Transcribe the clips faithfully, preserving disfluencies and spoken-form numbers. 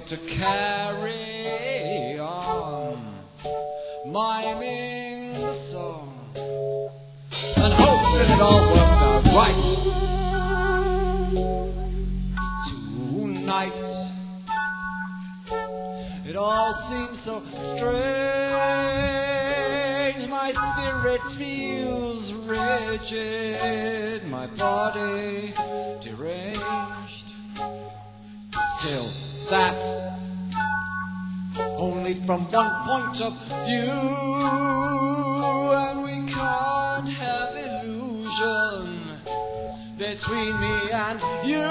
to carry on, miming the song, and hope that it all works out right. Tonight, it all seems so strange. My spirit feels rigid, my body deranged. Still, that's only from one point of view, and we can't have illusion between me and you,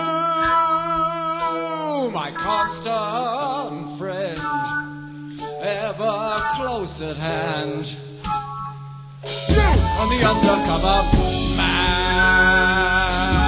my constant friend, ever close at hand. You on the undercover man.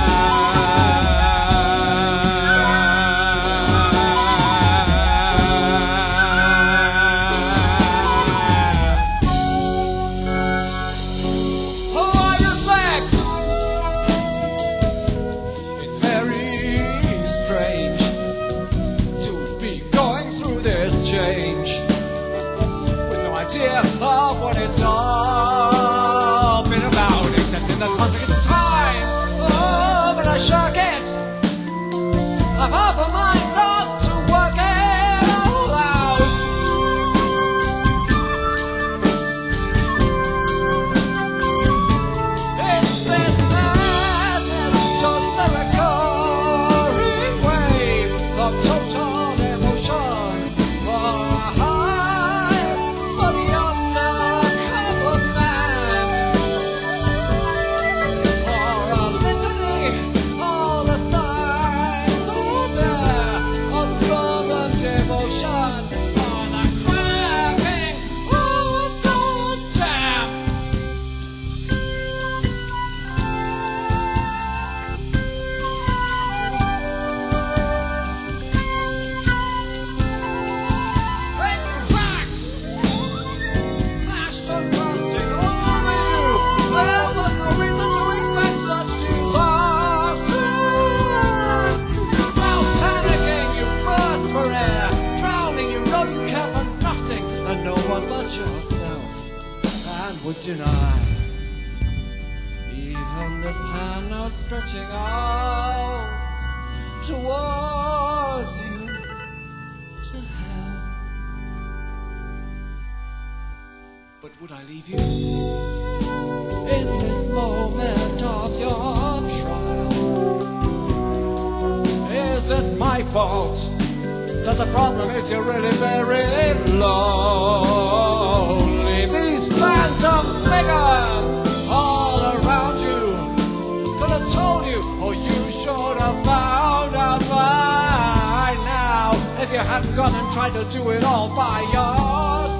Of what it's all been about, except in the context of time. Oh, but I sure can't. I've half a mind not to work it all out. It's this madness, just the recurring wave of total emotion. Oh, yourself and would deny even this hand now stretching out towards you to help. But would I leave you in this moment of your trial? Is it my fault that the problem is you're really very lonely? These phantom figures all around you could have told you, or you should have found out by now, if you hadn't gone and tried to do it all by yourself.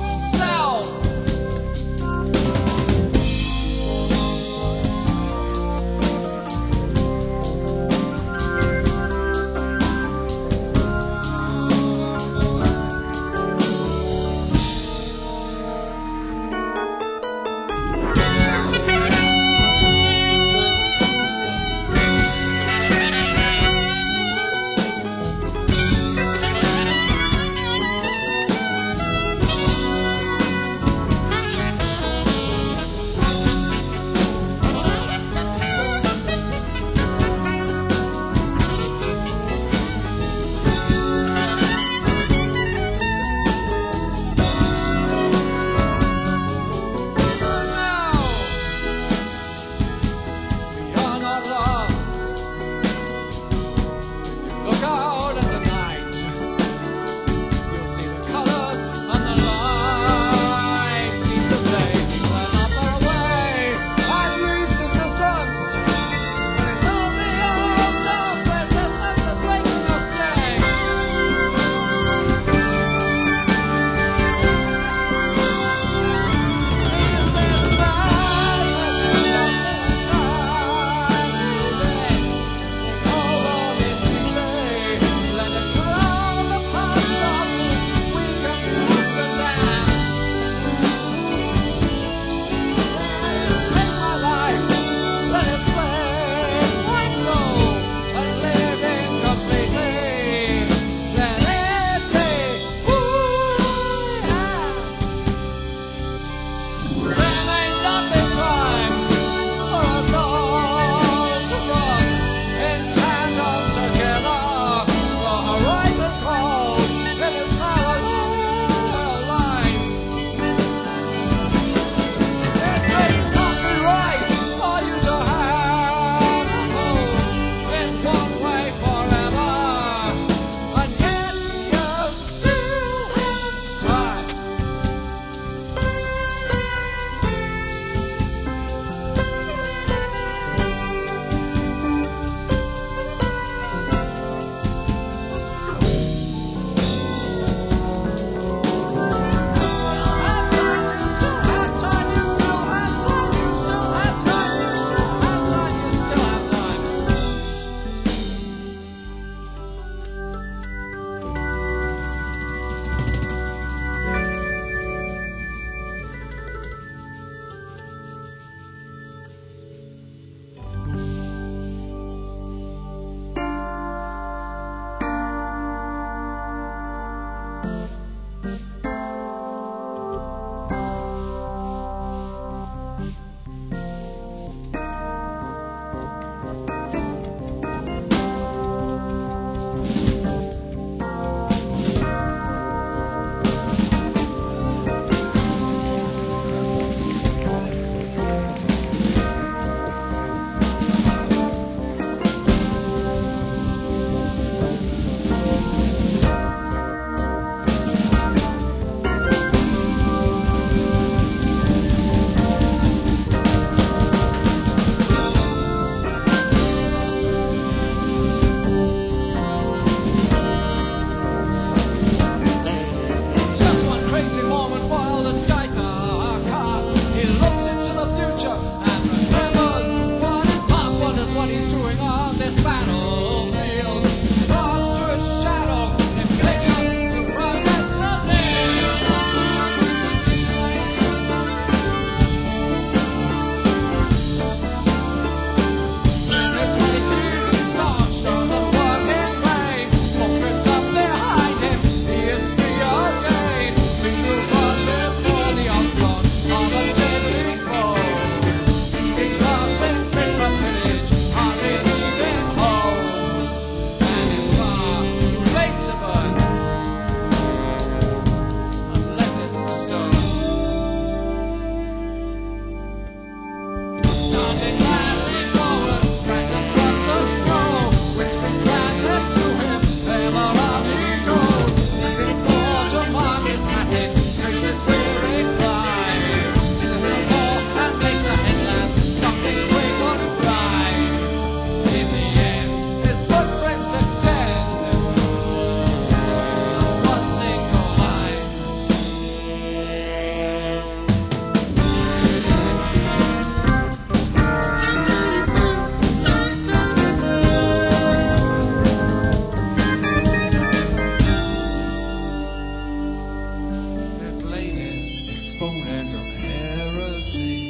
exponent of heresy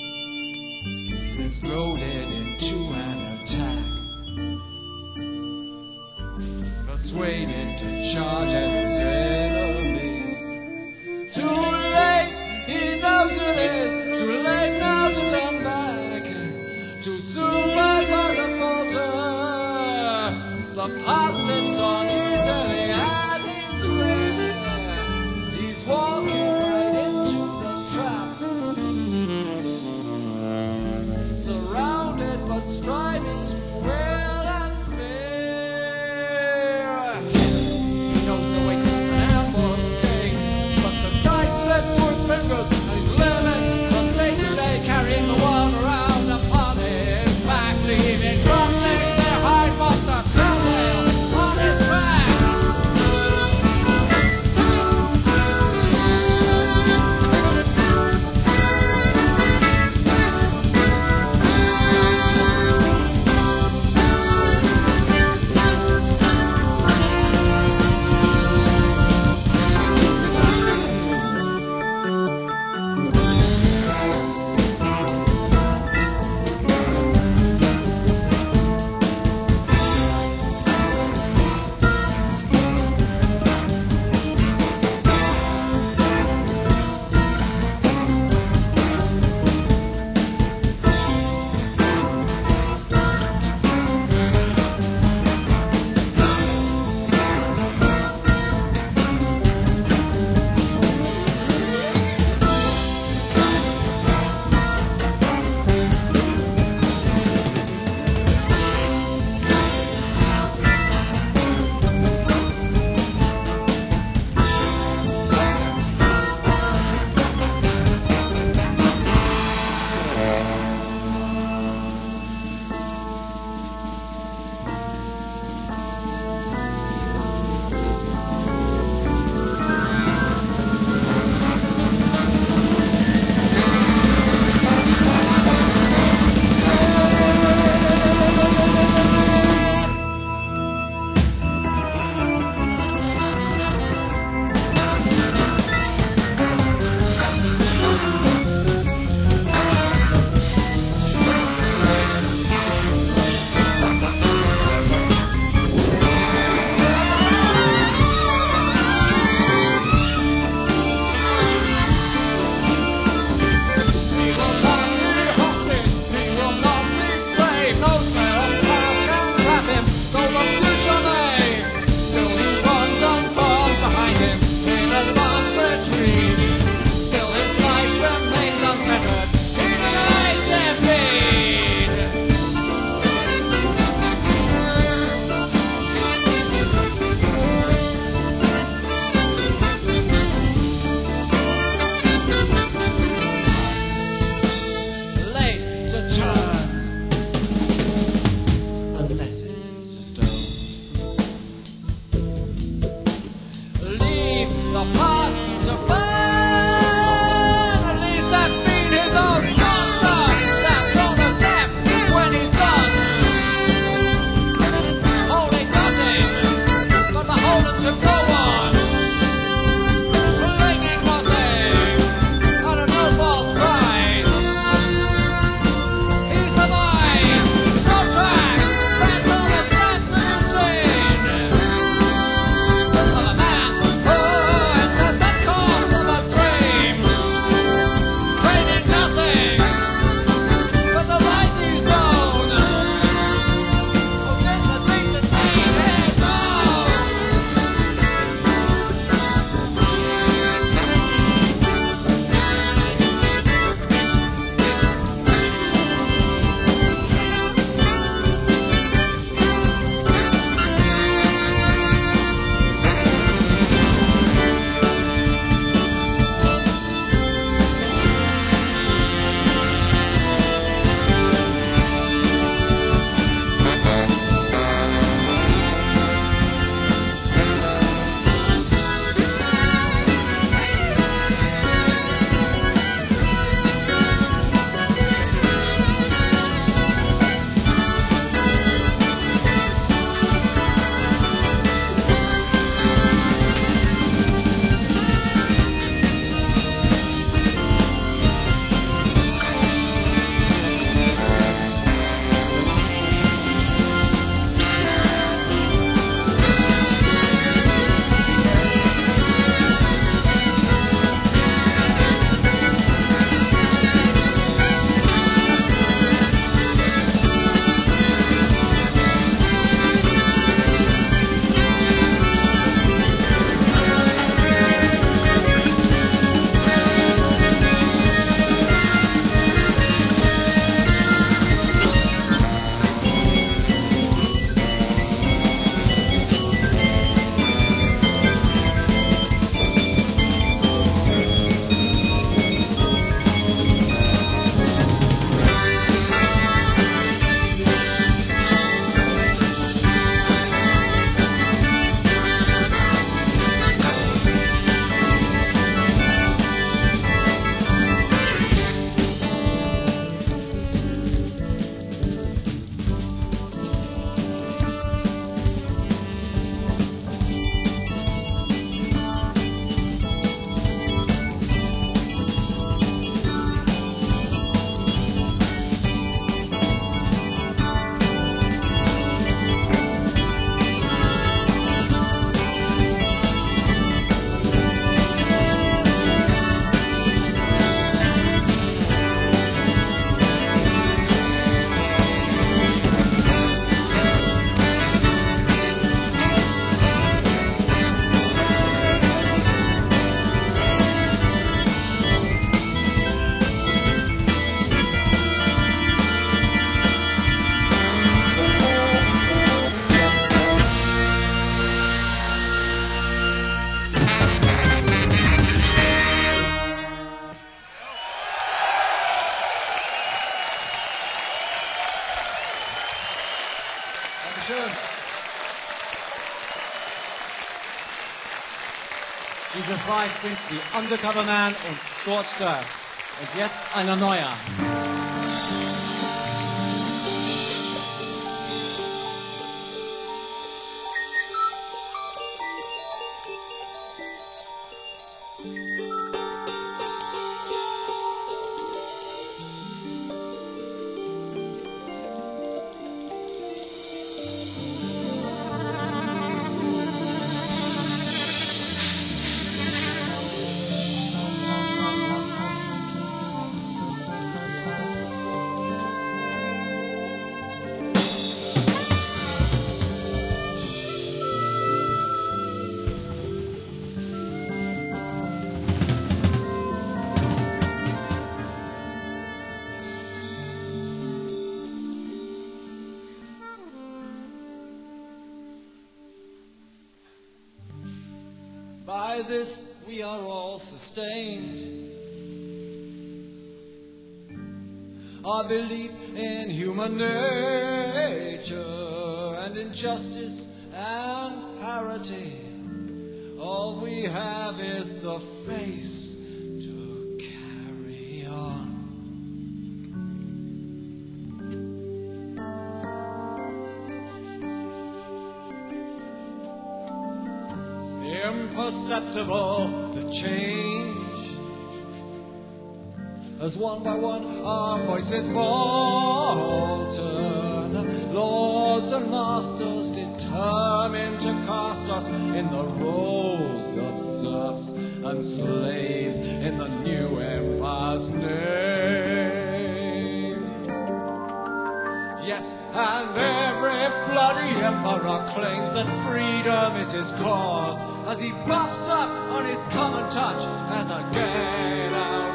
is loaded into an attack, persuaded to charge at his enemy. Too late, he knows it is too late now to turn back. Too soon my heart to falter. The past slips on easily at his way. He's walking right into the trap, surrounded but striving to will and fear. He knows the way to an ambuscade, but the dice slip through his fingers, and he's living from day to day, carrying the world around upon his back, leaving nothing behind but the telltale on his back. Dieses Live sind die Undercover Man und Scorched Earth. Und jetzt einer neuer. By this we are all sustained. Our belief in human nature and in justice and parity. All we have is the face to carry on. Imperceptible the change, as one by one our voices falter. Lords and masters determined to cast us in the roles of serfs and slaves in the new empire's name. Yes, and every bloody emperor claims that freedom is his cause, as he puffs up on his common touch as a gate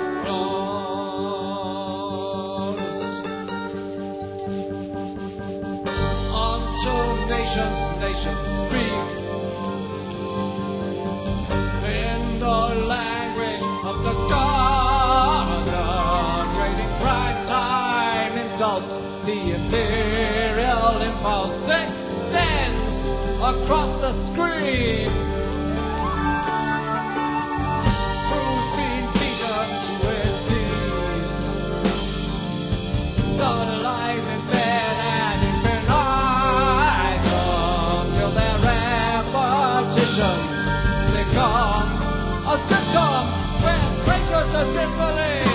outlaws. Until nations, nations speak in the language of the garden, trading prime time insults. The imperial impulse extends across the screen. Truth being beaten to its knees. The lies in bed and infinitum till their repetition becomes a dictum where creatures to disbelieve.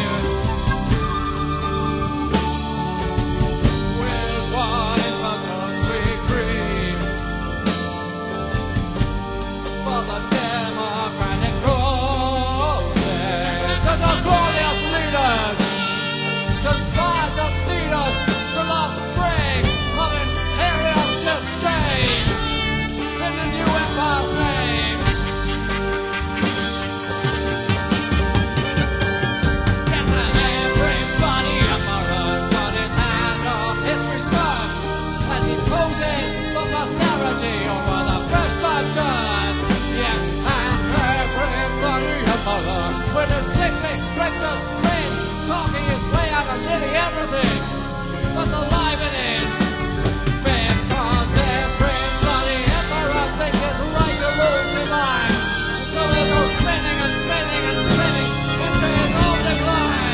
With a sickly, reckless grin, talking his way out of nearly everything but the life it is. Because everybody emperor thinks it's right to lose his mind, so he'll go spinning and spinning and spinning into his own decline.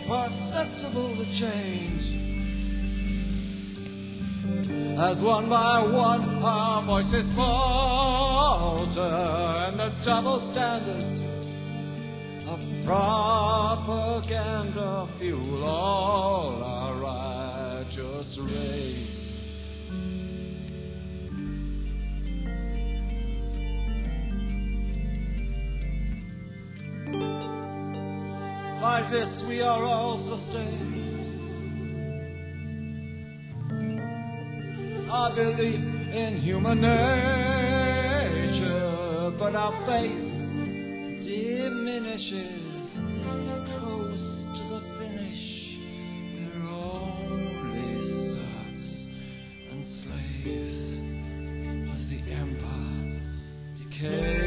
imperceptible to change. As one by one our voices falter, and the double standards of propaganda fuel all our righteous rage. By this we are all sustained. Our belief in human nature, but our faith diminishes close to the finish. We're only serfs and slaves as the empire decays.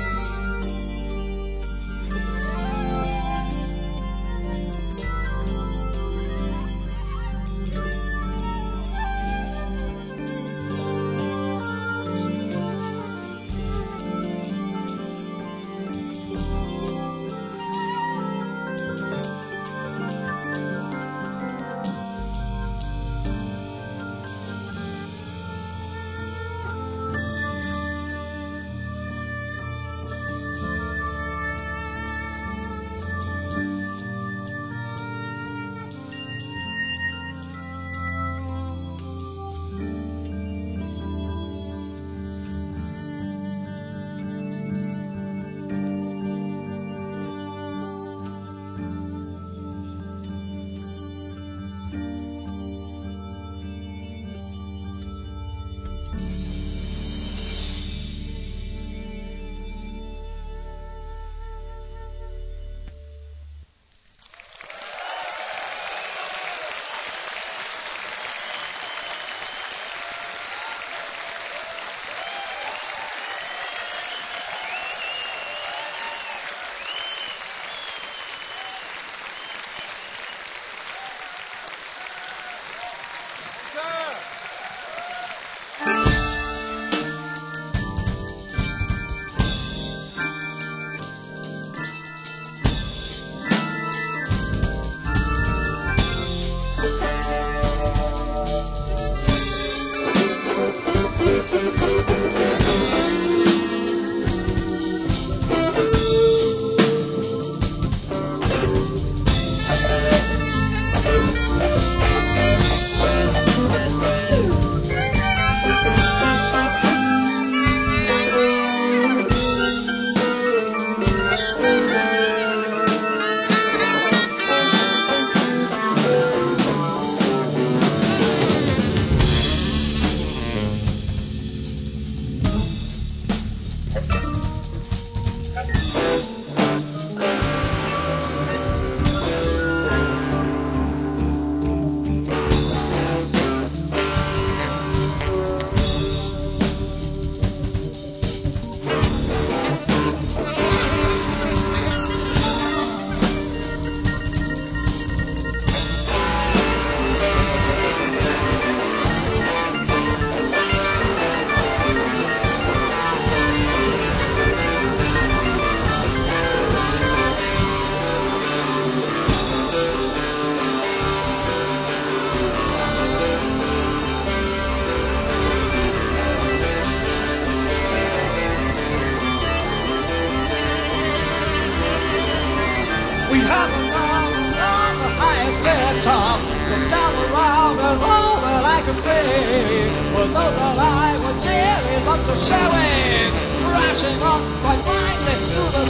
We haven't gone on the highest top. Look down around and all that I can see. For those alive would dearly love to show it, crashing on quite blindly through the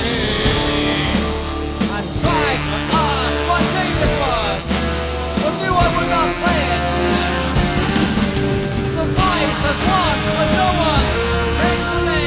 sea. And tried to ask what name it was, but knew I would not play it. The voice as one as no one came to me.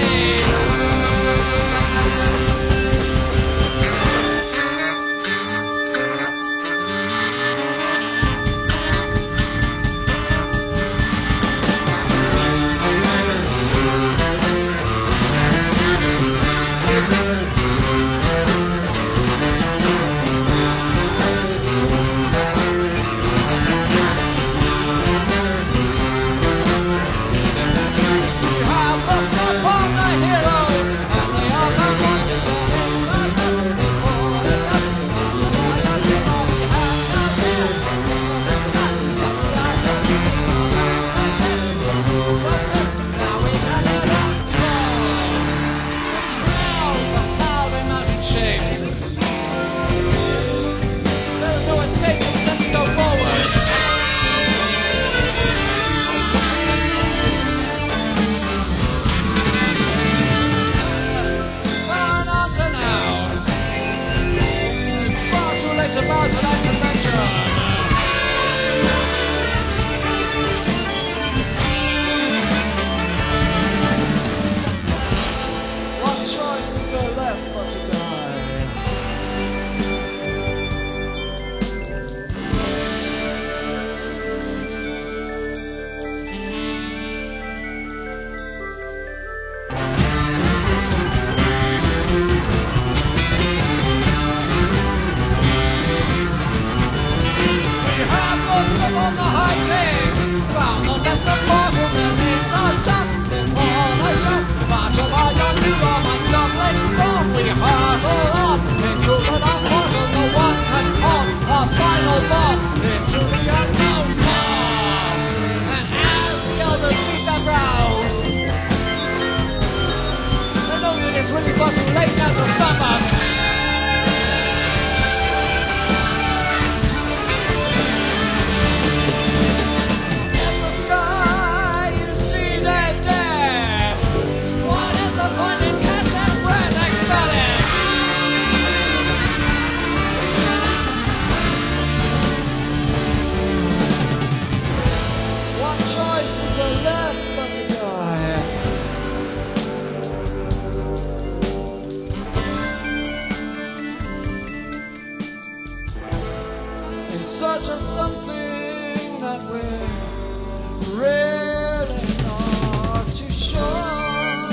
such a something that we're really not too sure.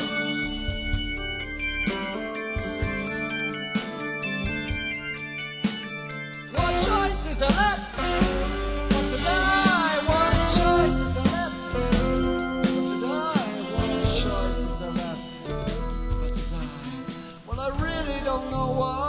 What choice is there left but to die? What choice is there left but to die? What choice is there left but to die? Well, I really don't know why.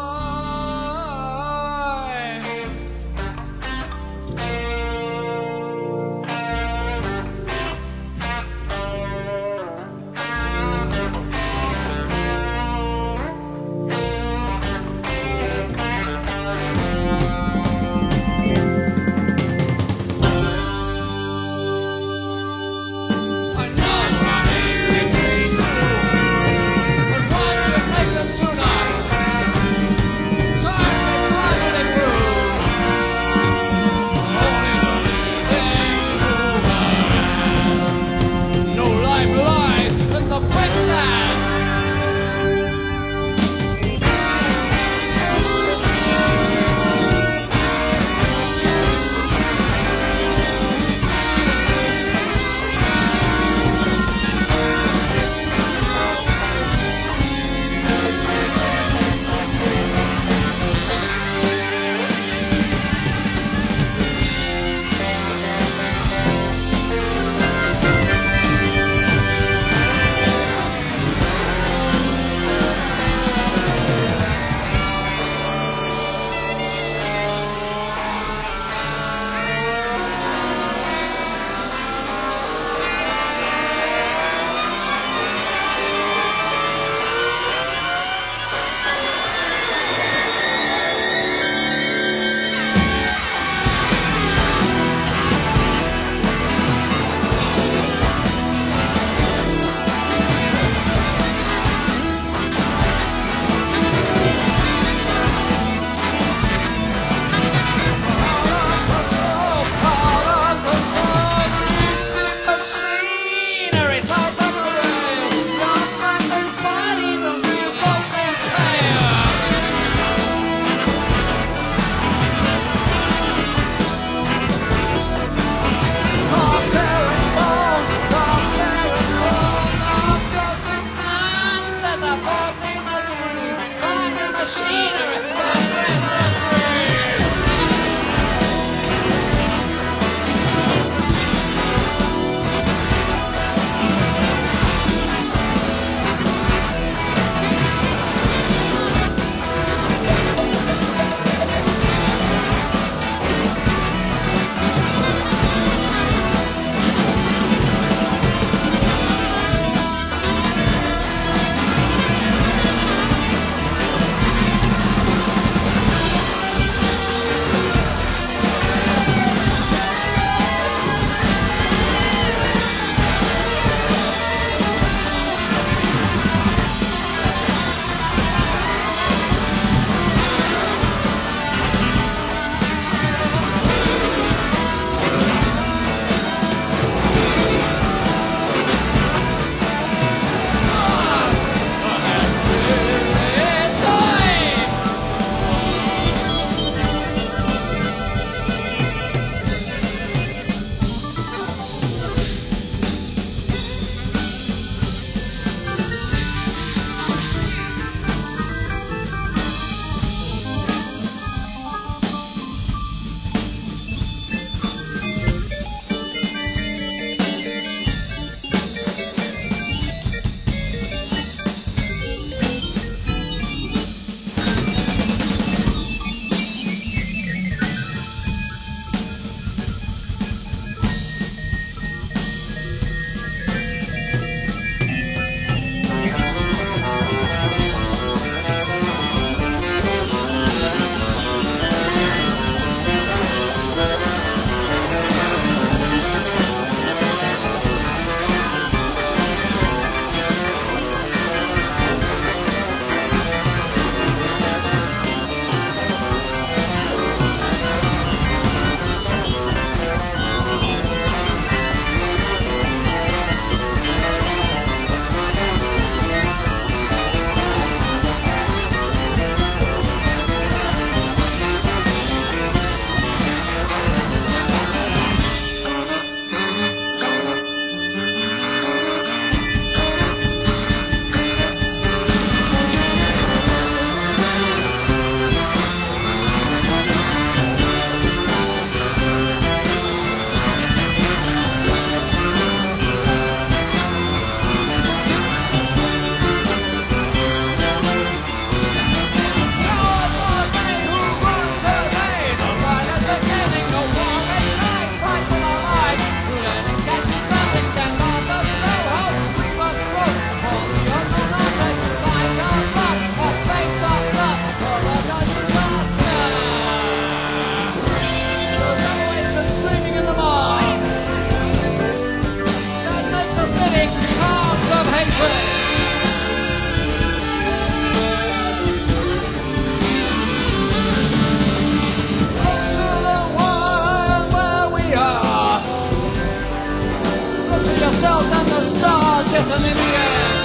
and in the end.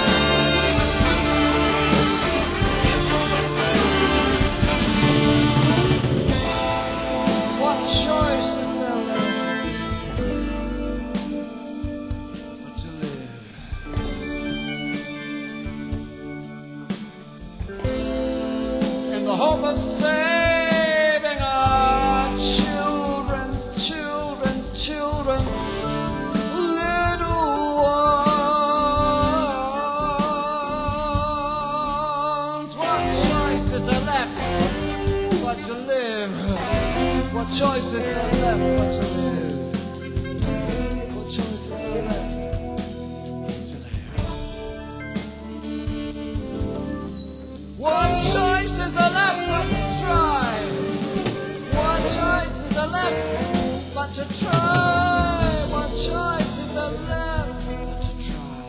What choice is there left but to live? In the hope of saving our children's children's children's little ones. What choice is there left but to live? What choice is there left but to live? What choice is there left to live? What choice is there left but to try? What choice is there left but to try? What choice is there left but to try?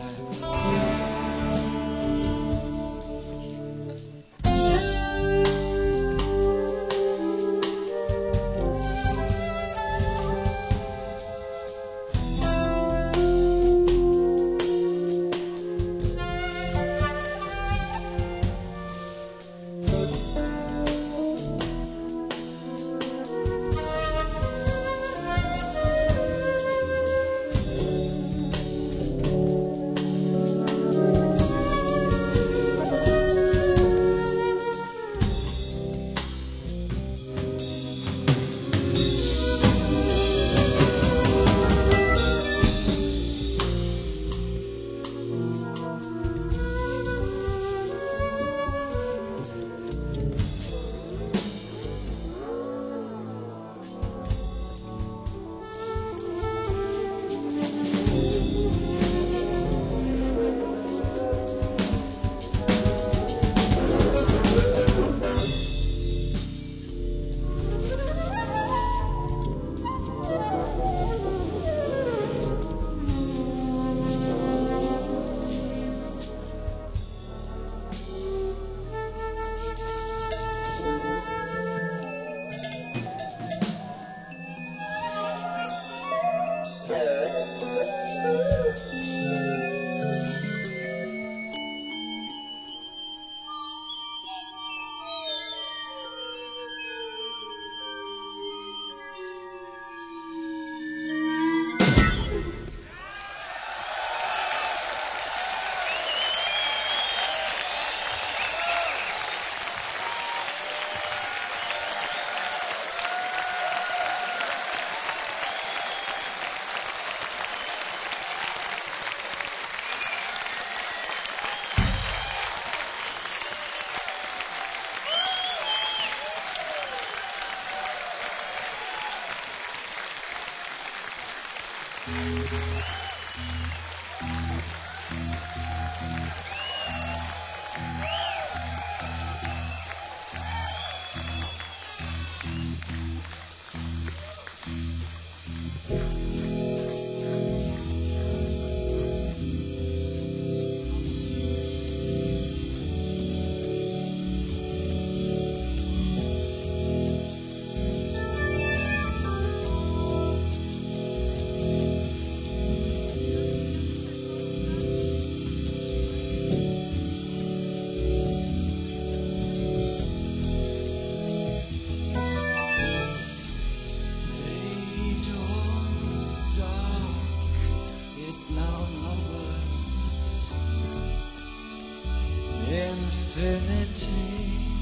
Infinity.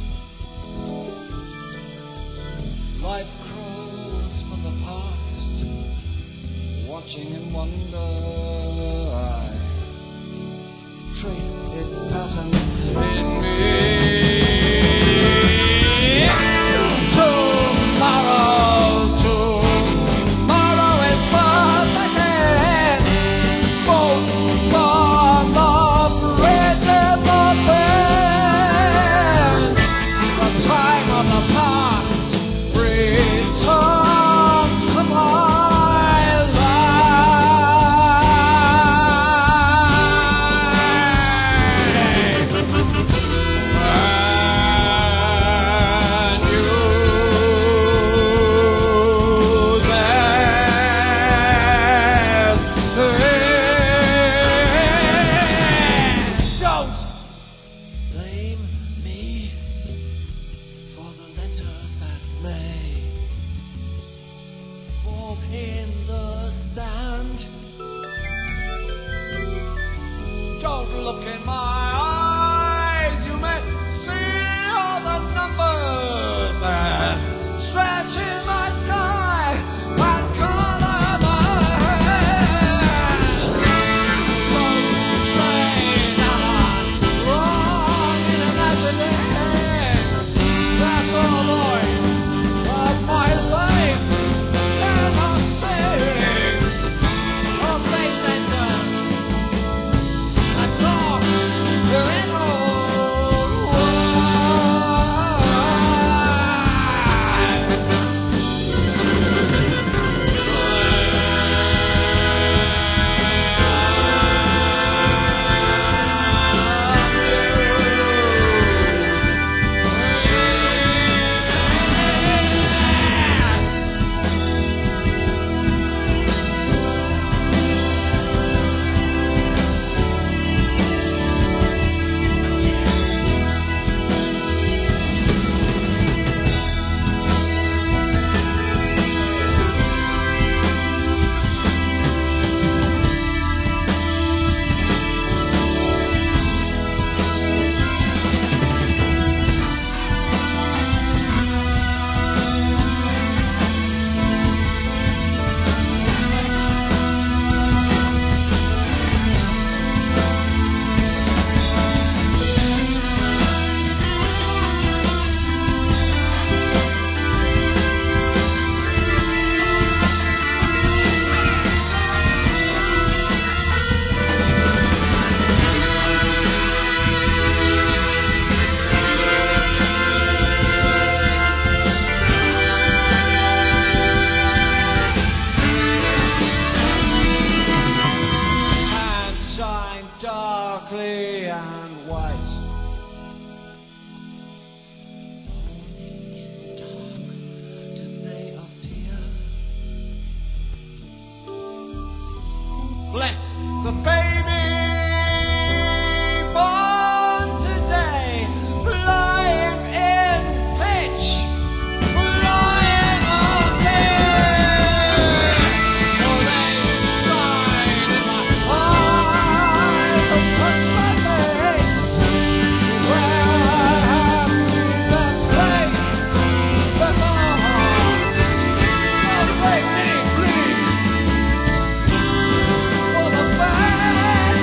Life crawls from the past, watching in wonder. I trace its pattern in me. Tomorrow, tomorrow is but ahead. Boats on the bridges of bed. The time of the past returns to my life. may form in the sand. Don't look in my eyes, you may see all the numbers that stretch in my sky and color my head. Don't say that I'm wrong in imagining that the voice of my life cannot sing of fate engine and talk your own and shine darkly and white. Dark do they appear. Bless the baby born today, flying in pitch, flying all day. For they shine in my eyes and touch my face, where I have seen them placed before. Oh, wait me, please, for the bad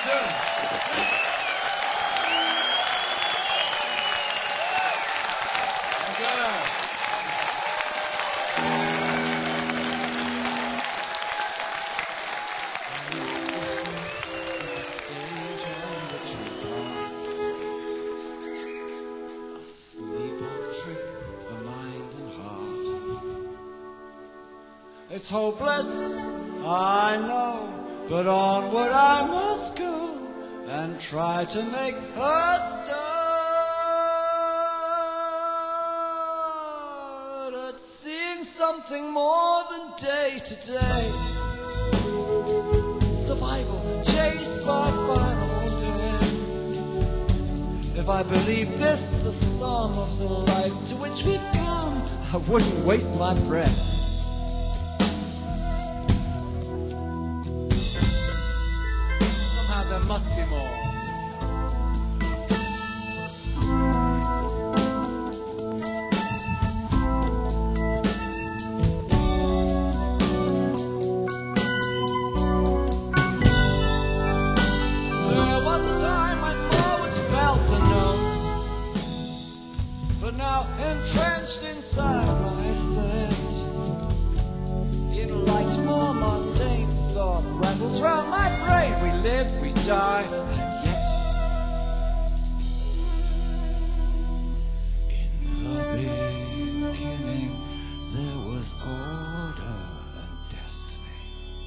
soon. Thank you. It's hopeless, I know, but onward I must go and try to make a start at seeing something more than day to day. Survival, chased by final death. If I believe this, the sum of the life to which we've come, I wouldn't waste my breath. There must be more. There was a time when more was felt than known, but now entrenched inside my set, in light more mundane thought rattles round my brain. We live, we die, and yet in the beginning there was order and destiny,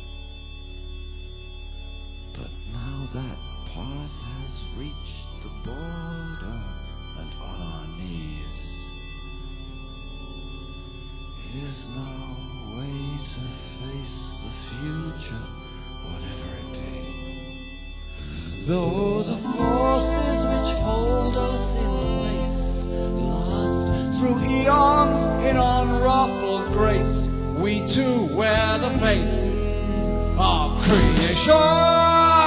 but now that path has reached the border, and on our knees is no way to face the future, whatever it be. Though the forces which hold us in place last through eons in unruffled grace, we too wear the face of creation.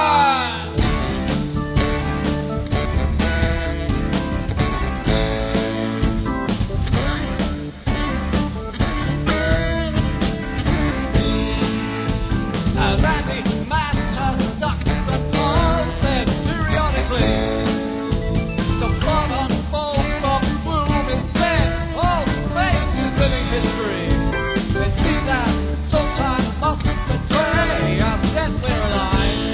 As antimatter sucks and pulses periodically, the plot unfolds, the boom is dead, all space is living history. It seems that sometime must betray us, yet we're alive.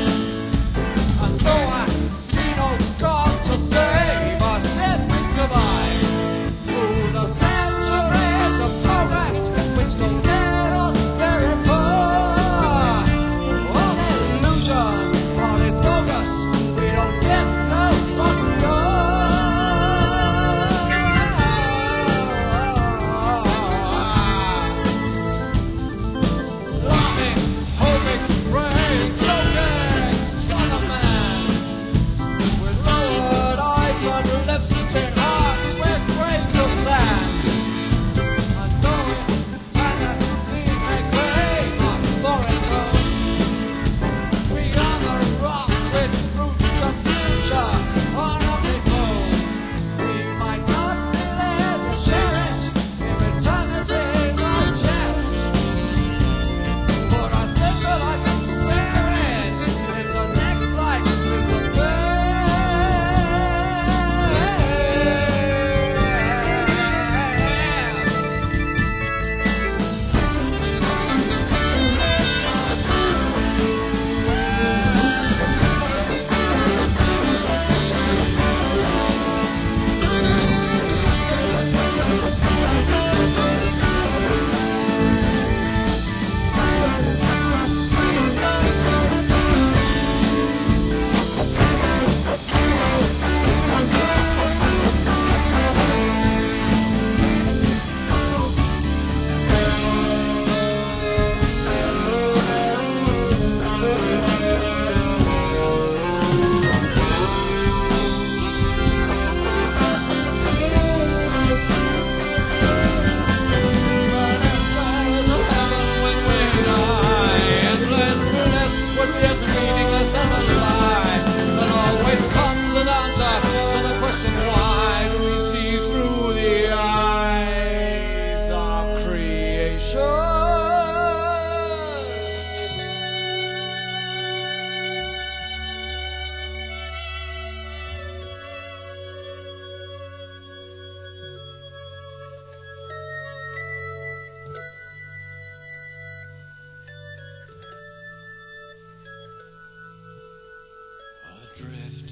drift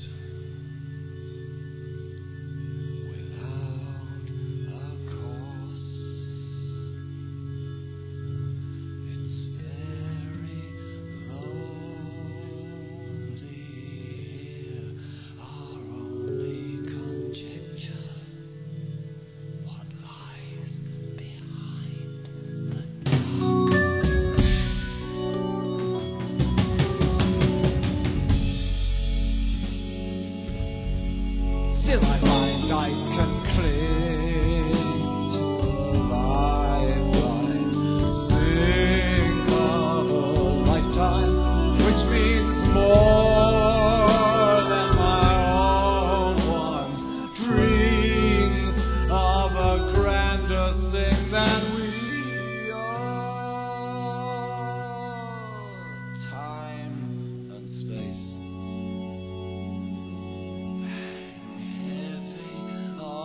without a course. It's very lonely here. Our only conjecture, what lies behind the dark. Still I find I can cling to a lifeline, sink of a lifetime, which means more than my own one. Dreams of a grander thing than we are. Time and space. Heavy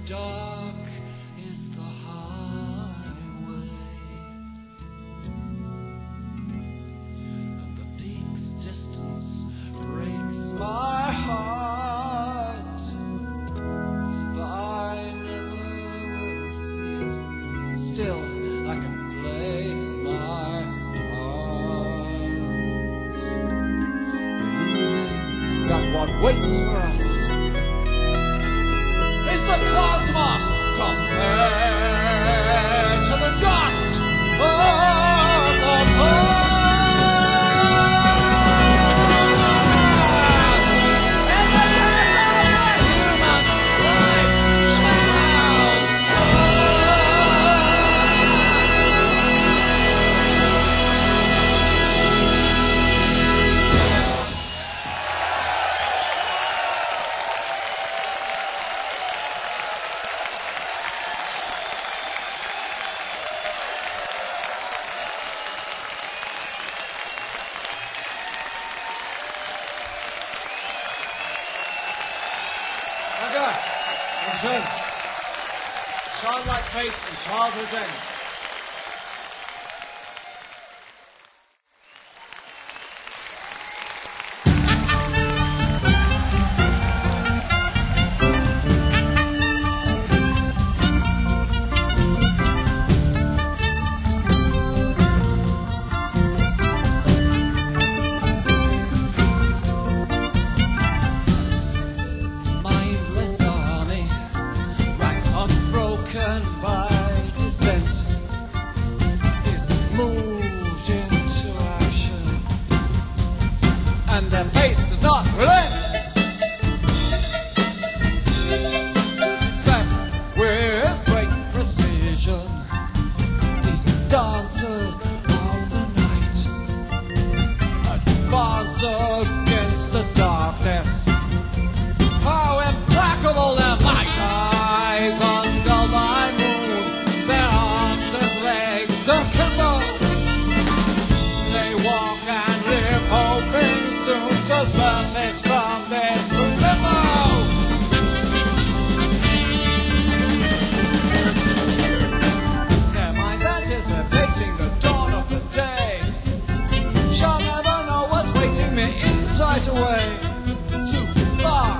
dark is the highway, and the peak's distance breaks my heart, for I never will see it. Still, I can play my part, believing that what waits for us is the cosmos compared to the dust of the past. And the life of a human life shall Okay. Return. Childlike faith and childhood's end. Mindless army, ranks unbroken by dissent, is moved into action, and their pace does not relent. Set with great precision, these dancers of the night advance against the darkness. How implacable their might! Eyes under my moon, their arms and legs akimbo. They walk and live, hoping soon to surface from this limbo. Their minds anticipating the dawn of the day. Shall never know what's waiting me inside away. Too far.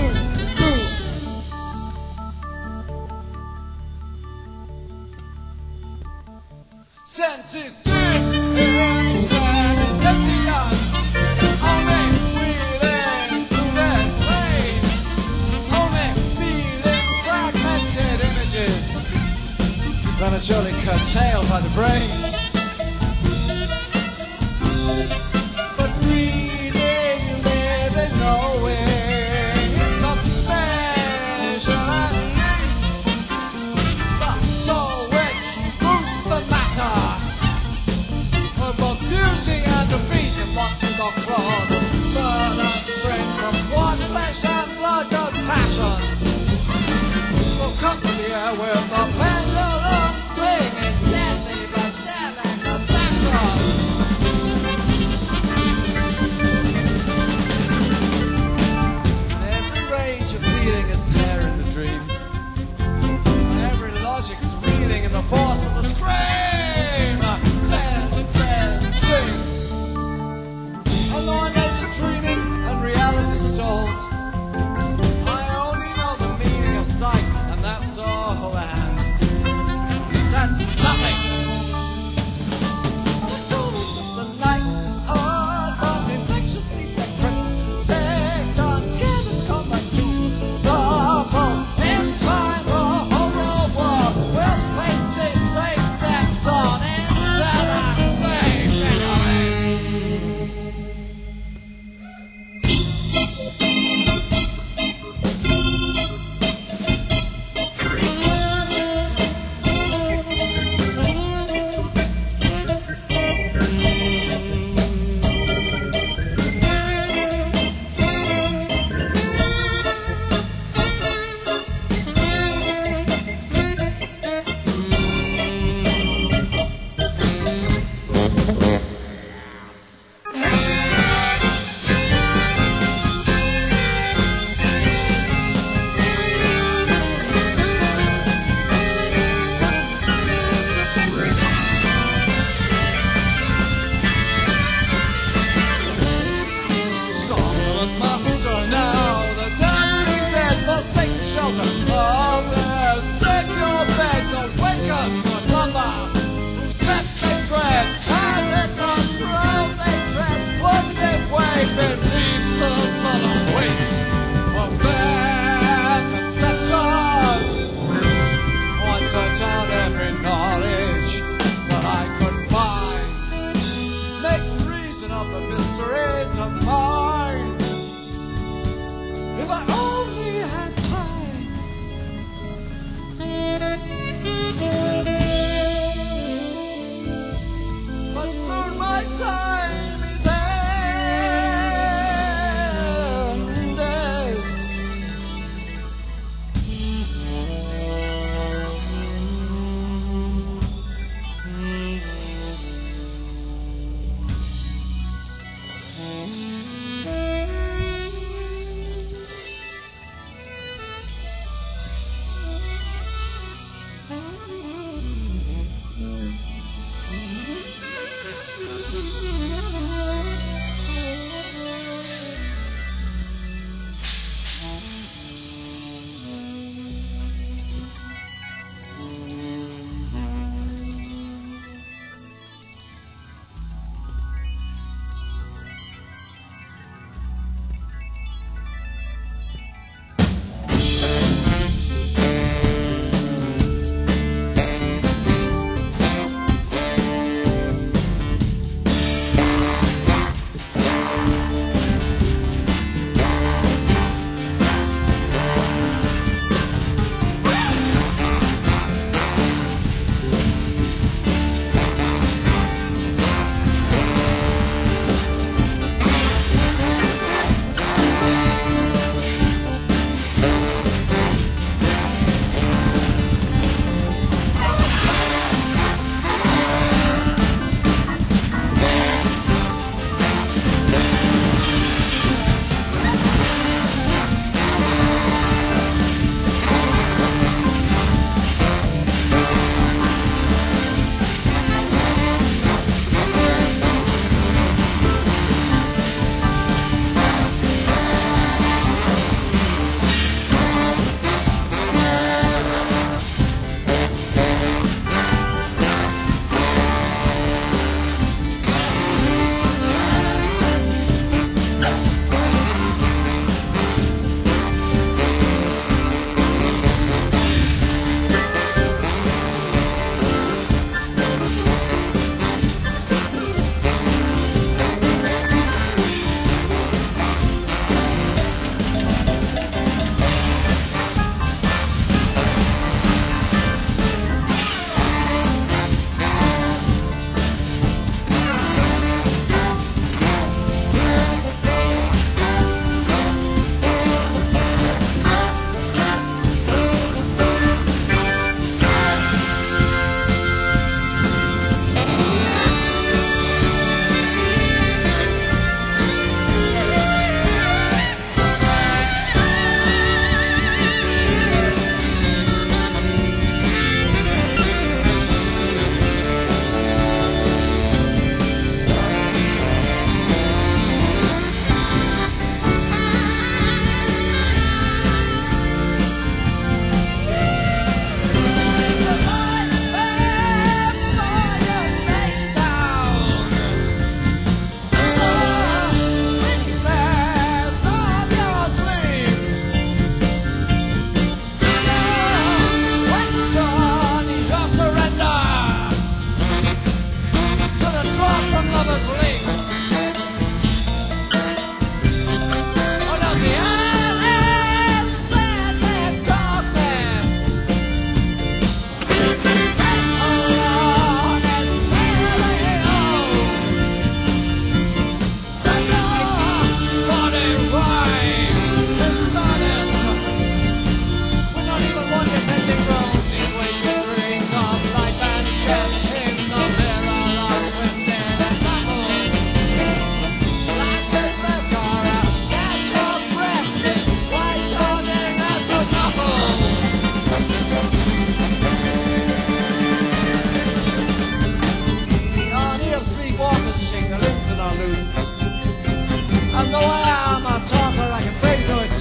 Senses dim in sentience, only wheeling through their space, only feeling fragmented images, prematurely curtailed by the brain. But breathing, living, knowing, it's a measure at least, the soul which moves the matter. Beauty and defeat in what to the claw, the burn and spring from what flesh and blood does passion. Will cut the air with the pendulum swinging deadly but deadly compassion. Every rage of feeling is there in the dream, and every logic's reeling in the force of the scream. Although I may be dreaming and reality stalls, I only know the meaning of sight, and that's all. And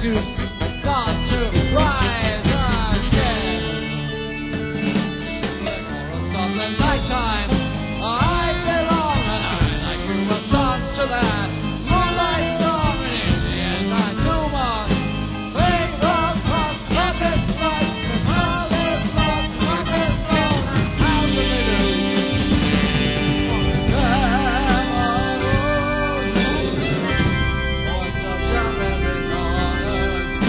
you've got to rise again. The chorus of the nighttime, I belong, and I, like you, must dance to that moonlight song. And in the end, I too must play the part of this life. All this love, what is gone, and how do they do? Voice of John Henry Collins.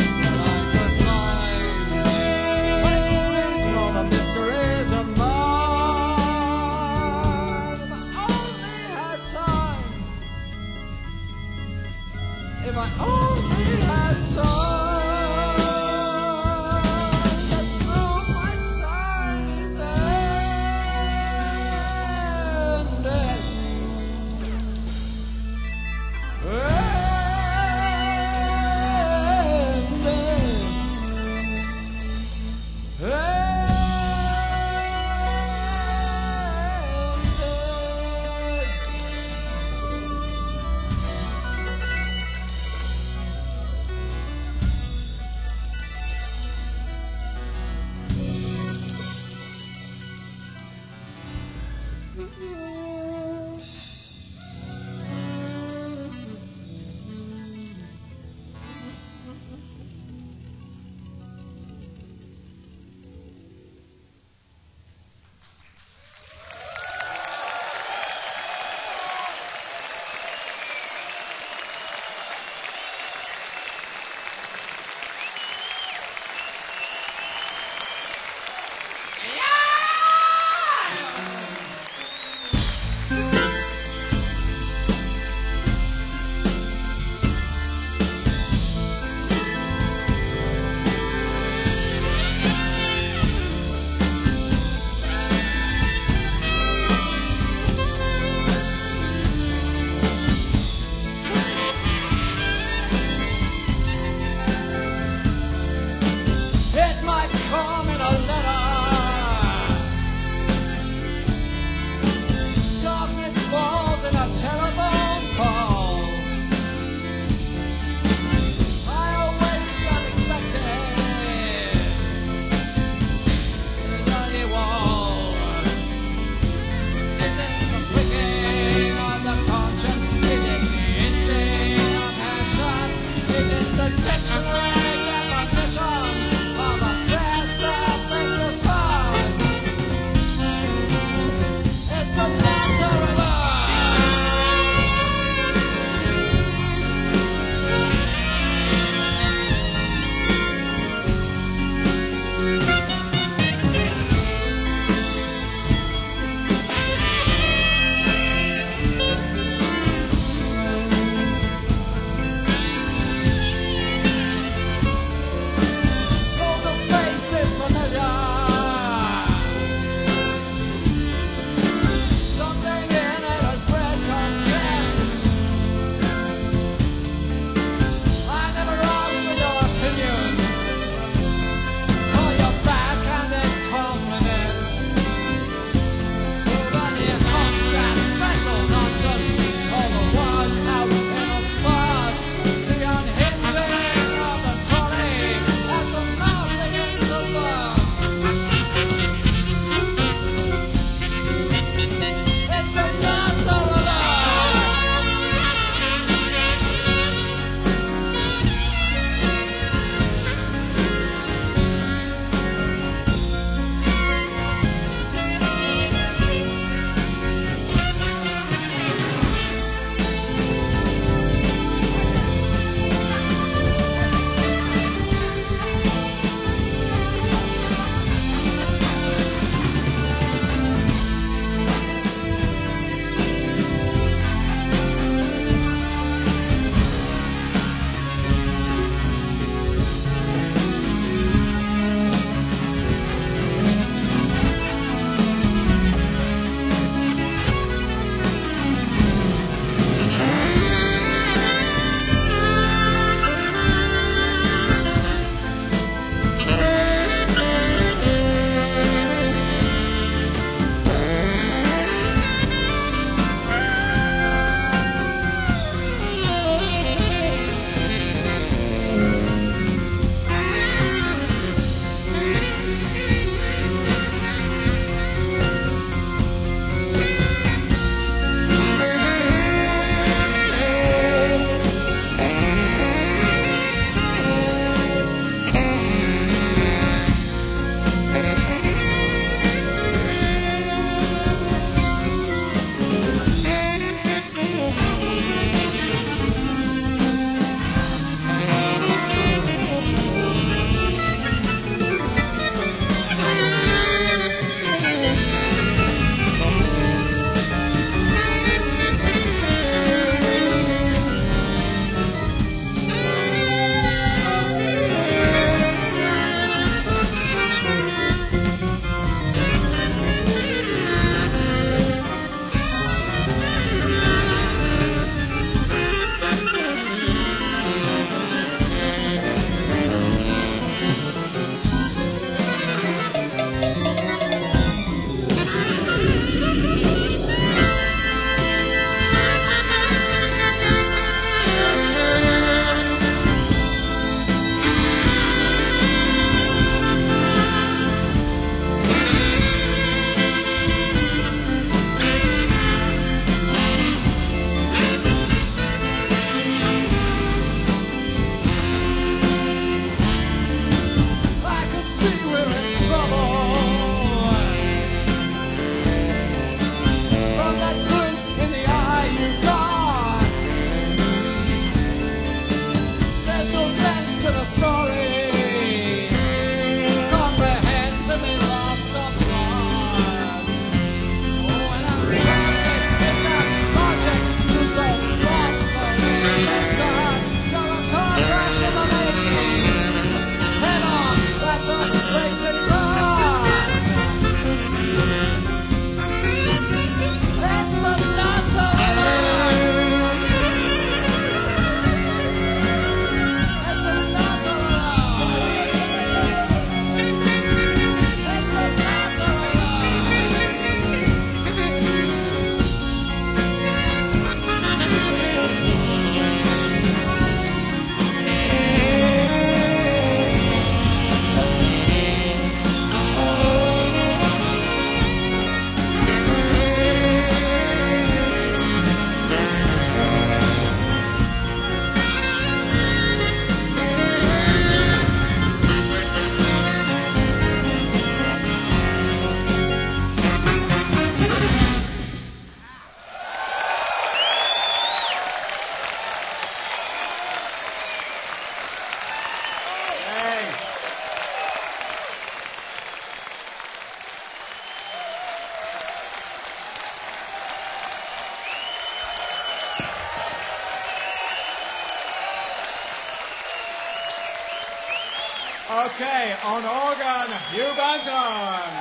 Okay, on organ, Hugh Banton.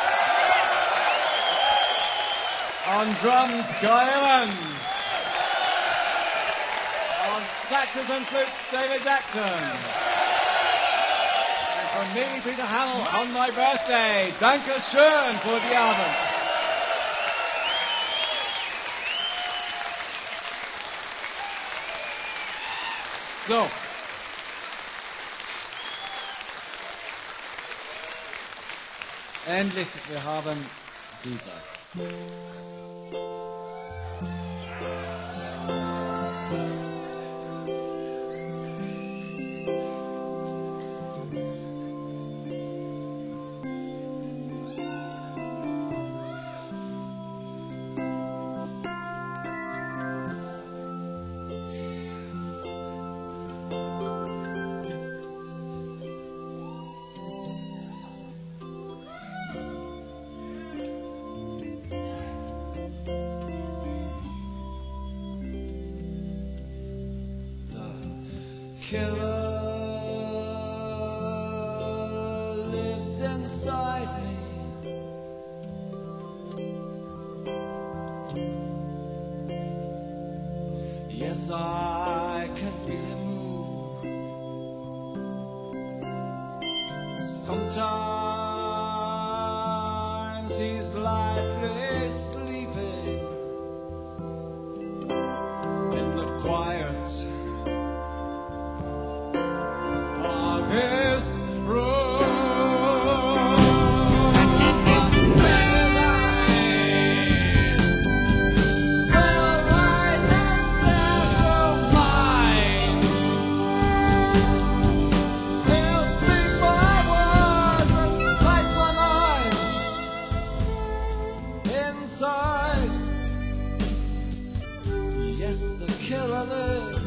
On drums, Guy Evans. On saxes and flutes, David Jackson. And from me, Peter Hamill, on my birthday, Danke schön für die Abend. So. Endlich, wir haben diese. Killer lives inside me. Yes, I can feel him move. Sometimes he's lightly sleeping in the quiet his room. But midnight will rise and stand for mine. He'll speak my words and slice my mind inside. Yes, the killer lives.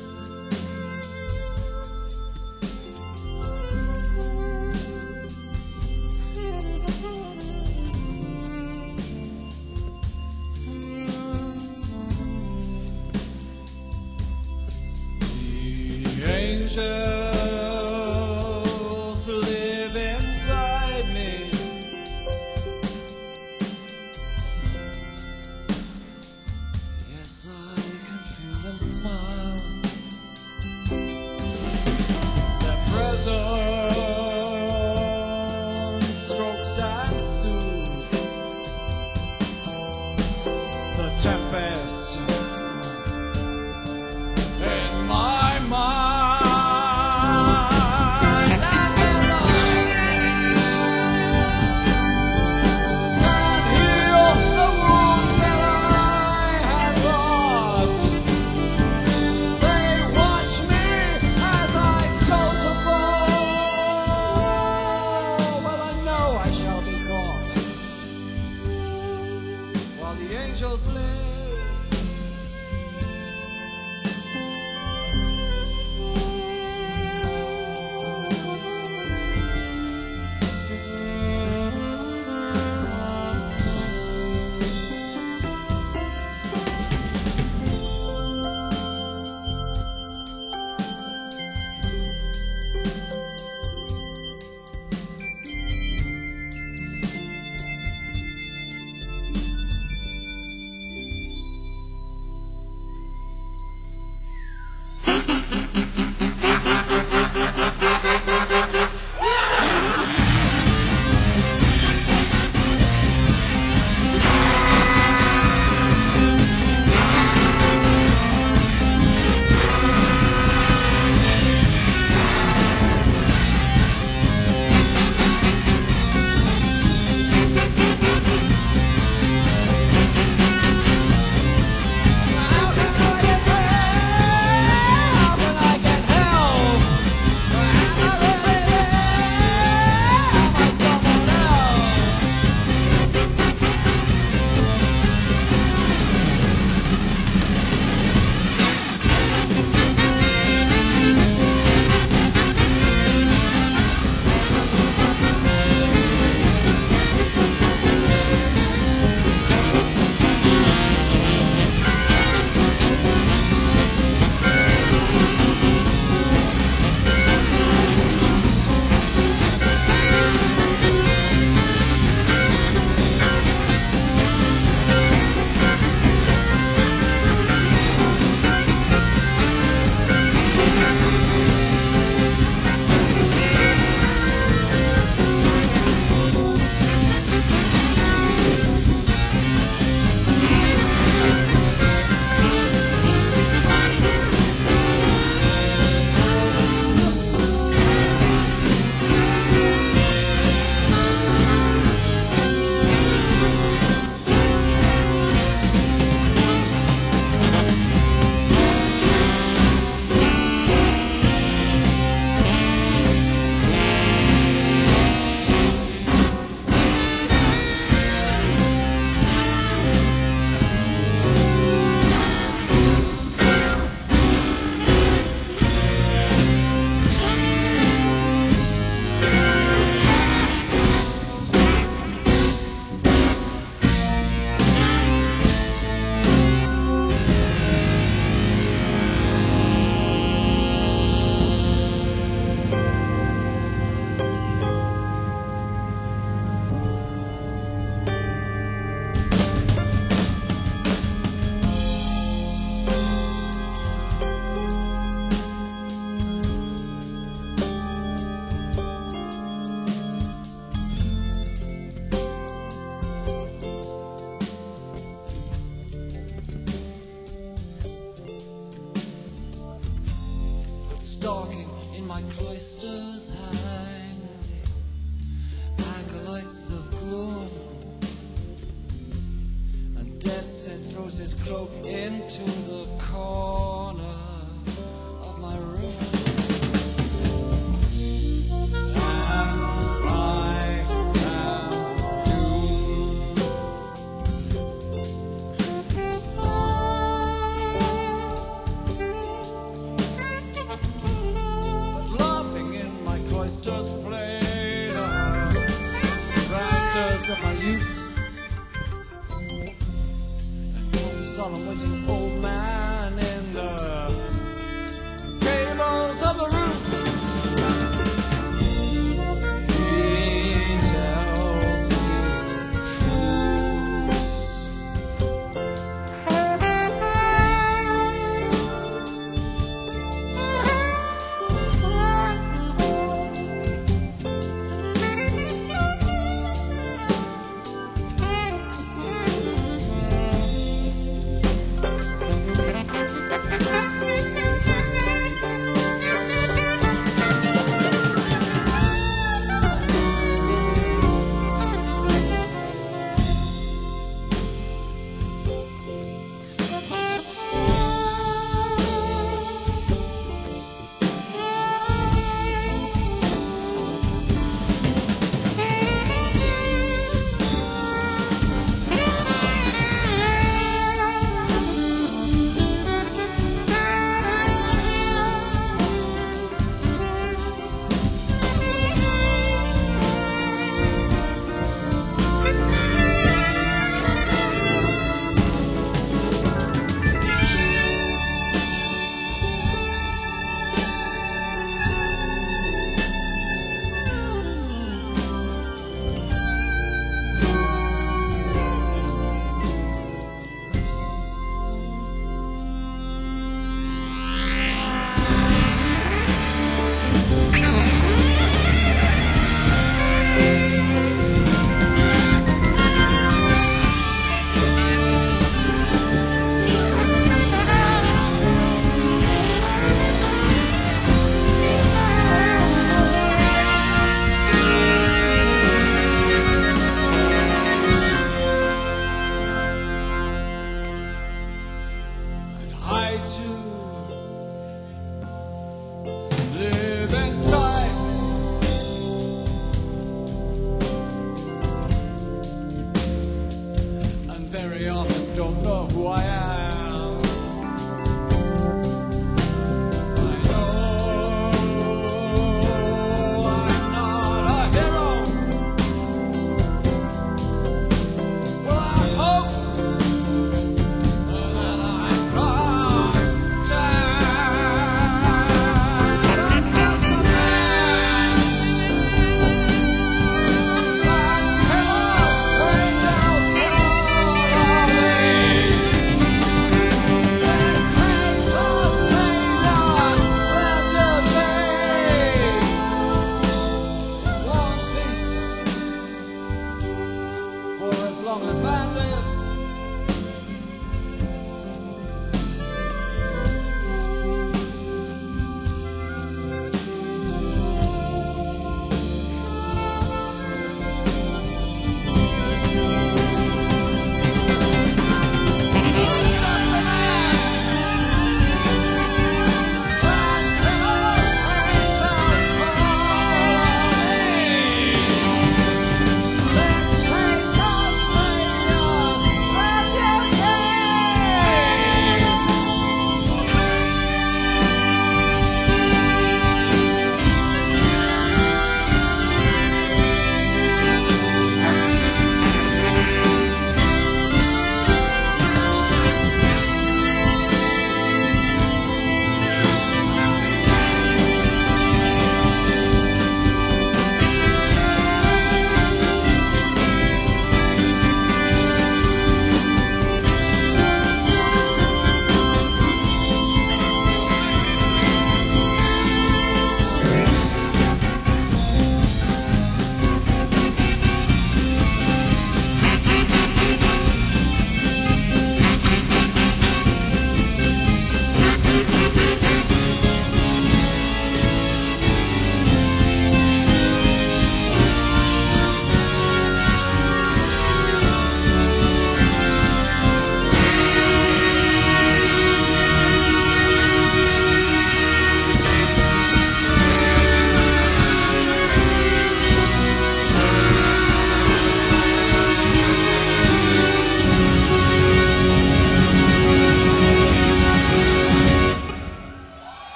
Angels live inside me. Yes, I can feel them smile. Their presence strokes and soothes the tempest in my mind. cloisters hang acolytes of gloom, and death sin throws his cloak into the corner of my room. Of my youth, solemn waiting old man in the gables of the roof. He tells me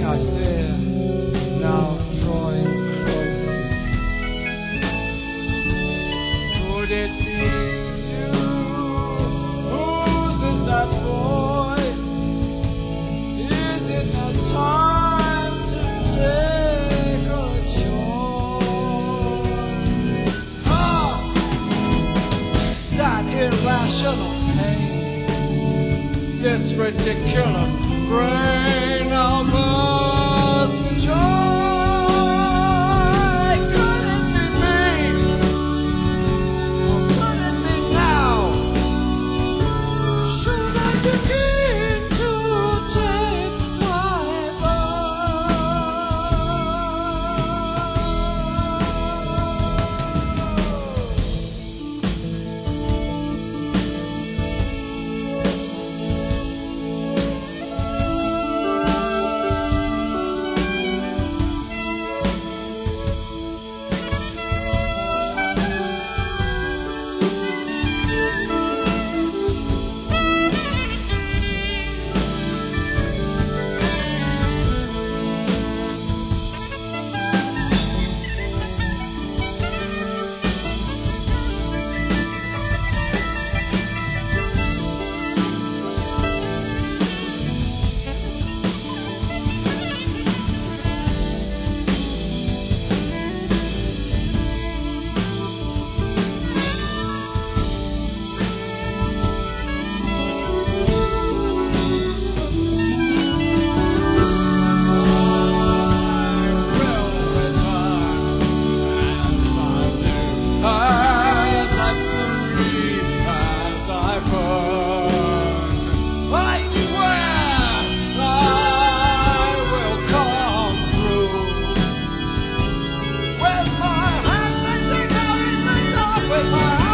I fear, now drawing close. Could it be you? Whose is that voice? Is it now time to take a choice? Ah! That irrational pain, this ridiculous brain of us joy. Could it be me? Or could it be now? Should I begin to take my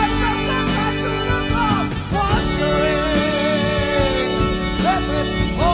Oh!